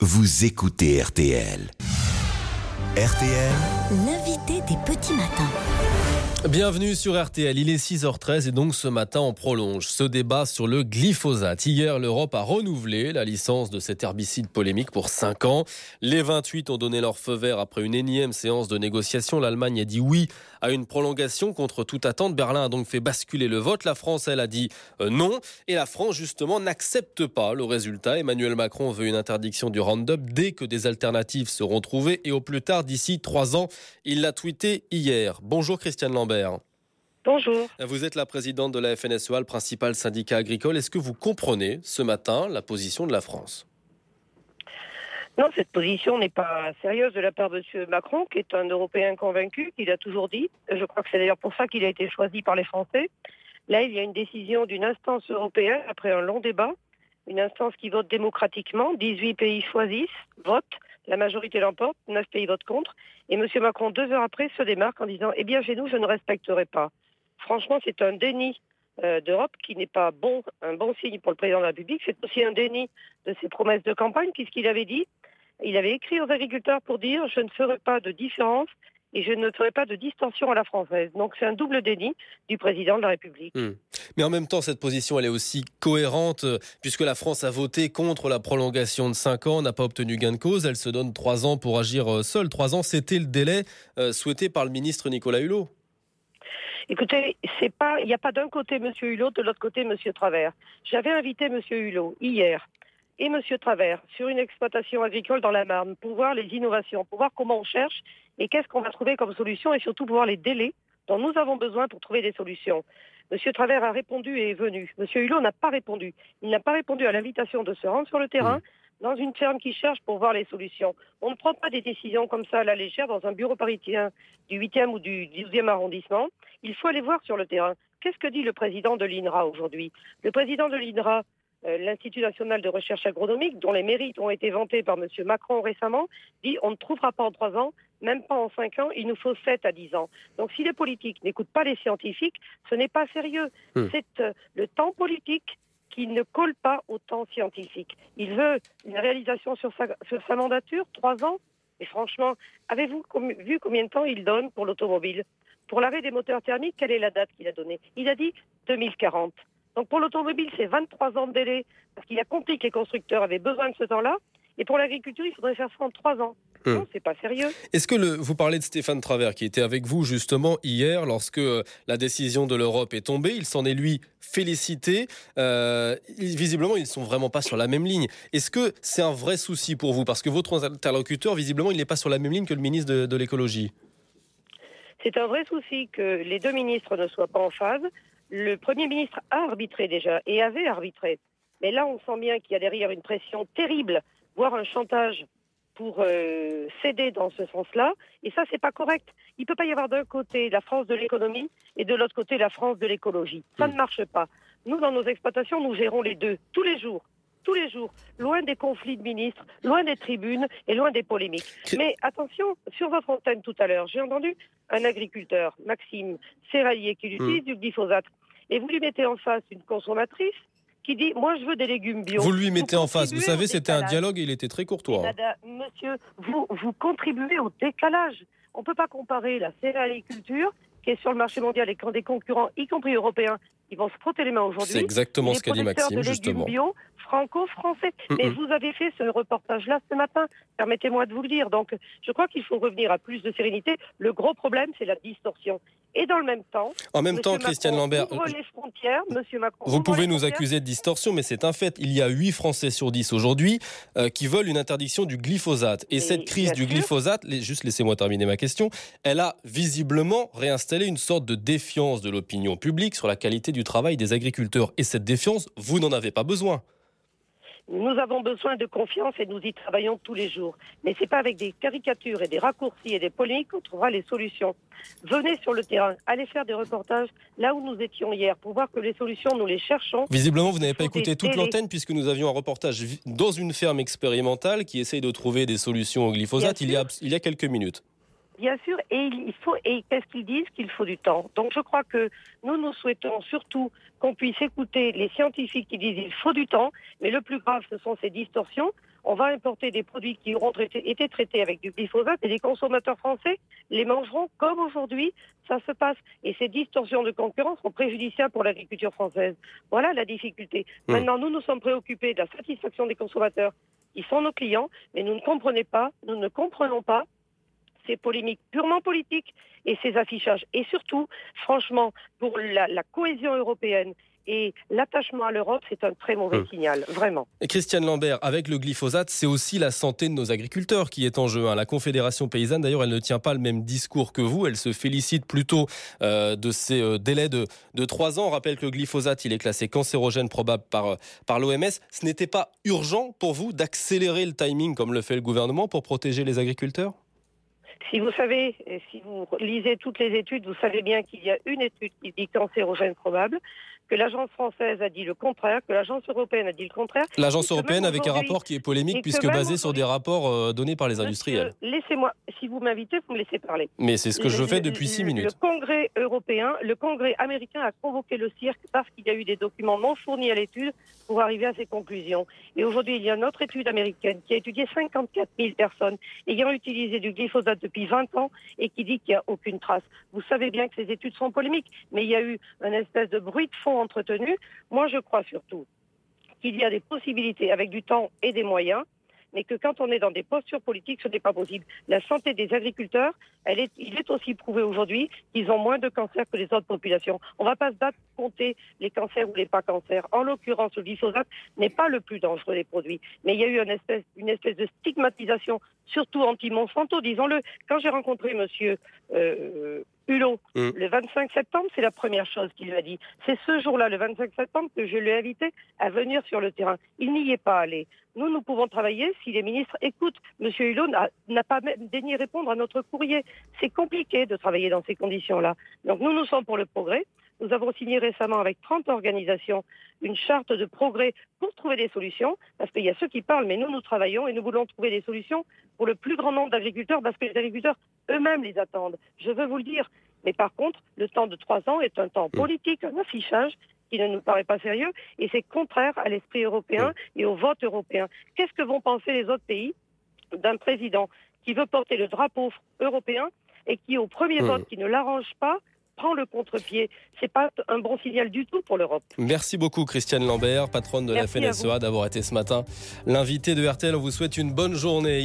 vous écoutez RTL. RTL, l'invité des petits matins. Bienvenue sur RTL, il est 6h13 et donc ce matin on prolonge ce débat sur le glyphosate. Hier, l'Europe a renouvelé la licence de cet herbicide polémique pour 5 ans. Les 28 ont donné leur feu vert après une énième séance de négociation. L'Allemagne a dit oui à une prolongation contre toute attente. Berlin a donc fait basculer le vote. La France, elle, a dit non. Et la France, justement, n'accepte pas le résultat. Emmanuel Macron veut une interdiction du Roundup dès que des alternatives seront trouvées et au plus tard d'ici 3 ans. Il l'a tweeté hier. Bonjour Christiane Lambert. Bonjour. Vous êtes la présidente de la FNSEA, le principal syndicat agricole. Est-ce que vous comprenez ce matin la position de la France ? Non, cette position n'est pas sérieuse de la part de M. Macron, qui est un Européen convaincu, qu'il a toujours dit. Je crois que c'est d'ailleurs pour ça qu'il a été choisi par les Français. Là, il y a une décision d'une instance européenne, après un long débat, une instance qui vote démocratiquement. 18 pays choisissent, votent, la majorité l'emporte, 9 pays votent contre. Et M. Macron, 2 heures après, se démarque en disant « Eh bien, chez nous, je ne respecterai pas ». Franchement, c'est un déni d'Europe qui n'est pas un bon signe pour le président de la République. C'est aussi un déni de ses promesses de campagne, puisqu'il avait dit, il avait écrit aux agriculteurs pour dire « Je ne ferai pas de différence et je ne ferai pas de distorsion à la française ». Donc c'est un double déni du président de la République. Mais en même temps, cette position, elle est aussi cohérente, puisque la France a voté contre la prolongation de 5 ans, n'a pas obtenu gain de cause. Elle se donne 3 ans pour agir seule. 3 ans, c'était le délai souhaité par le ministre Nicolas Hulot. Écoutez, il n'y a pas d'un côté M. Hulot, de l'autre côté M. Travers. J'avais invité M. Hulot hier et M. Travers sur une exploitation agricole dans la Marne pour voir les innovations, pour voir comment on cherche et qu'est-ce qu'on va trouver comme solution et surtout pour voir les délais dont nous avons besoin pour trouver des solutions. M. Travers a répondu et est venu. M. Hulot n'a pas répondu. Il n'a pas répondu à l'invitation de se rendre sur le terrain dans une ferme qui cherche pour voir les solutions. On ne prend pas des décisions comme ça à la légère dans un bureau parisien du 8e ou du 12e arrondissement. Il faut aller voir sur le terrain. Qu'est-ce que dit le président de l'INRA aujourd'hui ? Le président de l'INRA, l'Institut national de recherche agronomique, dont les mérites ont été vantés par M. Macron récemment, dit on ne trouvera pas en 3 ans, même pas en 5 ans, il nous faut 7 à 10 ans. Donc si les politiques n'écoutent pas les scientifiques, ce n'est pas sérieux. C'est le temps politique qui ne colle pas au temps scientifique. Il veut une réalisation sur sa mandature, 3 ans. Et franchement, avez-vous vu combien de temps il donne pour l'automobile ? Pour l'arrêt des moteurs thermiques, quelle est la date qu'il a donnée ? Il a dit 2040. Donc pour l'automobile, c'est 23 ans de délai, parce qu'il a compris que les constructeurs avaient besoin de ce temps-là. Et pour l'agriculture, il faudrait faire ça en 3 ans. Non, c'est pas sérieux. Est-ce que vous parlez de Stéphane Travers, qui était avec vous justement hier, lorsque la décision de l'Europe est tombée, il s'en est lui félicité. Visiblement, ils ne sont vraiment pas sur la même ligne. Est-ce que c'est un vrai souci pour vous ? Parce que votre interlocuteur, visiblement, il n'est pas sur la même ligne que le ministre de l'écologie. C'est un vrai souci que les 2 ministres ne soient pas en phase. Le Premier ministre a arbitré déjà et avait arbitré. Mais là, on sent bien qu'il y a derrière une pression terrible, voire un chantage pour céder dans ce sens-là. Et ça, c'est pas correct. Il ne peut pas y avoir d'un côté la France de l'économie et de l'autre côté la France de l'écologie. Ça ne marche pas. Nous, dans nos exploitations, nous gérons les deux, tous les jours, loin des conflits de ministres, loin des tribunes et loin des polémiques. Mais attention, sur votre antenne tout à l'heure, j'ai entendu un agriculteur, Maxime Serralier, qui utilise du glyphosate. Et vous lui mettez en face une consommatrice qui dit « Moi, je veux des légumes bio ». Vous lui mettez en face. Vous savez, c'était un dialogue et il était très courtois. Monsieur, vous contribuez au décalage. On ne peut pas comparer la céréaliculture, qui est sur le marché mondial et quand des concurrents, y compris européens, ils vont se frotter les mains aujourd'hui. C'est exactement ce qu'a dit Maxime, justement. Bio, franco-français. Mais vous avez fait ce reportage-là ce matin. Permettez-moi de vous le dire. Donc, je crois qu'il faut revenir à plus de sérénité. Le gros problème, c'est la distorsion. Et dans le même temps, Christiane Lambert, ouvre les frontières. Monsieur Macron, vous pouvez nous accuser de distorsion, mais c'est un fait. Il y a 8 Français sur 10 aujourd'hui qui veulent une interdiction du glyphosate. Et cette crise du glyphosate, juste laissez-moi terminer ma question, elle a visiblement réinstallé une sorte de défiance de l'opinion publique sur la qualité du travail des agriculteurs. Et cette défiance, vous n'en avez pas besoin. Nous avons besoin de confiance et nous y travaillons tous les jours. Mais ce n'est pas avec des caricatures et des raccourcis et des polémiques qu'on trouvera les solutions. Venez sur le terrain, allez faire des reportages là où nous étions hier pour voir que les solutions, nous les cherchons. Visiblement, vous n'avez pas écouté toute l'antenne puisque nous avions un reportage dans une ferme expérimentale qui essaye de trouver des solutions au glyphosate il y a quelques minutes. Bien sûr, et qu'est-ce qu'ils disent ? Qu'il faut du temps. Donc je crois que nous souhaitons surtout qu'on puisse écouter les scientifiques qui disent qu'il faut du temps, mais le plus grave, ce sont ces distorsions. On va importer des produits qui auront été traités avec du glyphosate et les consommateurs français les mangeront comme aujourd'hui ça se passe. Et ces distorsions de concurrence sont préjudiciables pour l'agriculture française. Voilà la difficulté. Maintenant, nous sommes préoccupés de la satisfaction des consommateurs qui sont nos clients, mais nous ne comprenons pas ces polémiques purement politiques et ces affichages. Et surtout, franchement, pour la cohésion européenne et l'attachement à l'Europe, c'est un très mauvais signal, vraiment. Et Christiane Lambert, avec le glyphosate, c'est aussi la santé de nos agriculteurs qui est en jeu. La Confédération paysanne, d'ailleurs, elle ne tient pas le même discours que vous. Elle se félicite plutôt de ces délais de 3 ans. On rappelle que le glyphosate, il est classé cancérogène probable par l'OMS. Ce n'était pas urgent pour vous d'accélérer le timing, comme le fait le gouvernement, pour protéger les agriculteurs ? Si vous savez, si vous lisez toutes les études, vous savez bien qu'il y a une étude qui dit cancérogène probable, que l'agence française a dit le contraire, que l'agence européenne a dit le contraire. L'agence européenne avec un rapport qui est polémique puisque basé sur des rapports donnés par les industriels. Laissez-moi, si vous m'invitez, vous me laissez parler. Mais c'est ce que je fais depuis 6 minutes. Le Congrès américain a convoqué le cirque parce qu'il y a eu des documents non fournis à l'étude pour arriver à ces conclusions. Et aujourd'hui, il y a une autre étude américaine qui a étudié 54 000 personnes ayant utilisé du glyphosate depuis 20 ans et qui dit qu'il n'y a aucune trace. Vous savez bien que ces études sont polémiques, mais il y a eu une espèce de bruit de fond entretenu. Moi, je crois surtout qu'il y a des possibilités avec du temps et des moyens, mais que quand on est dans des postures politiques, ce n'est pas possible. La santé des agriculteurs, il est aussi prouvé aujourd'hui qu'ils ont moins de cancers que les autres populations. On ne va pas se battre pour compter les cancers ou les pas cancers. En l'occurrence, le glyphosate n'est pas le plus dangereux des produits. Mais il y a eu une espèce de stigmatisation, surtout anti-Monsanto, disons-le. Quand j'ai rencontré monsieur Hulot, le 25 septembre, c'est la première chose qu'il a dit. C'est ce jour-là, le 25 septembre, que je l'ai invité à venir sur le terrain. Il n'y est pas allé. Nous pouvons travailler si les ministres écoutent. Monsieur Hulot n'a pas daigné répondre à notre courrier. C'est compliqué de travailler dans ces conditions-là. Donc nous sommes pour le progrès. Nous avons signé récemment avec 30 organisations une charte de progrès pour trouver des solutions, parce qu'il y a ceux qui parlent, mais nous travaillons et nous voulons trouver des solutions pour le plus grand nombre d'agriculteurs, parce que les agriculteurs eux-mêmes les attendent. Je veux vous le dire. Mais par contre, le temps de 3 ans est un temps politique, un affichage qui ne nous paraît pas sérieux, et c'est contraire à l'esprit européen et au vote européen. Qu'est-ce que vont penser les autres pays d'un président qui veut porter le drapeau européen et qui, au premier vote qui ne l'arrange pas, prend le contre-pied? C'est pas un bon signal du tout pour l'Europe. Merci beaucoup Christiane Lambert, patronne de la FNSEA, d'avoir été ce matin l'invité de RTL. On vous souhaite une bonne journée.